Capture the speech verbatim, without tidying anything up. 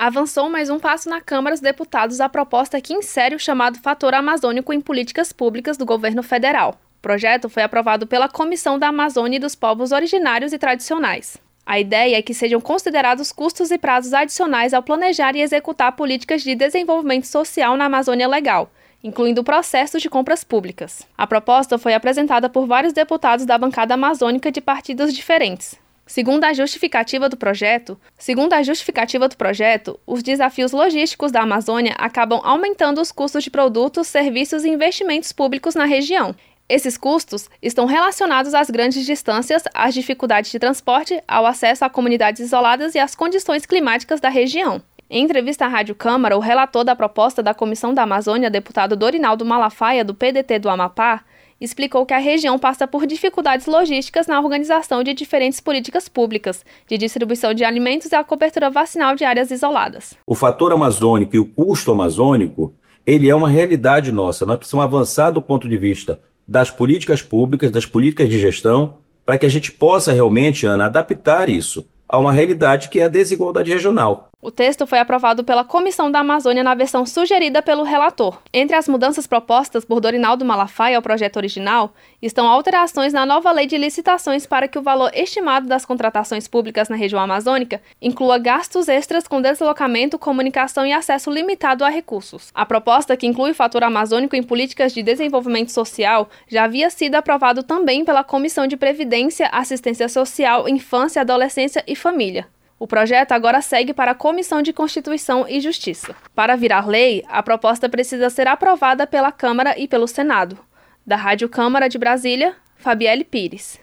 Avançou mais um passo na Câmara dos Deputados a proposta que insere o chamado Fator Amazônico em políticas públicas do governo federal. O projeto foi aprovado pela Comissão da Amazônia e dos Povos Originários e Tradicionais. A ideia é que sejam considerados custos e prazos adicionais ao planejar e executar políticas de desenvolvimento social na Amazônia Legal, incluindo processos de compras públicas. A proposta foi apresentada por vários deputados da bancada amazônica de partidos diferentes. Segundo a justificativa do projeto, segundo a justificativa do projeto, os desafios logísticos da Amazônia acabam aumentando os custos de produtos, serviços e investimentos públicos na região. Esses custos estão relacionados às grandes distâncias, às dificuldades de transporte, ao acesso a comunidades isoladas e às condições climáticas da região. Em entrevista à Rádio Câmara, o relator da proposta da Comissão da Amazônia, deputado Dorinaldo Malafaia, do P D T do Amapá, explicou que a região passa por dificuldades logísticas na organização de diferentes políticas públicas, de distribuição de alimentos e a cobertura vacinal de áreas isoladas. O fator amazônico e o custo amazônico, ele é uma realidade nossa. Nós precisamos avançar do ponto de vista das políticas públicas, das políticas de gestão, para que a gente possa realmente, Ana, adaptar isso a uma realidade que é a desigualdade regional. O texto foi aprovado pela Comissão da Amazônia na versão sugerida pelo relator. Entre as mudanças propostas por Dorinaldo Malafaia ao projeto original, estão alterações na nova lei de licitações para que o valor estimado das contratações públicas na região amazônica inclua gastos extras com deslocamento, comunicação e acesso limitado a recursos. A proposta, que inclui o fator amazônico em políticas de desenvolvimento social, já havia sido aprovado também pela Comissão de Previdência, Assistência Social, Infância, Adolescência e Família. O projeto agora segue para a Comissão de Constituição e Justiça. Para virar lei, a proposta precisa ser aprovada pela Câmara e pelo Senado. Da Rádio Câmara de Brasília, Fabielle Pires.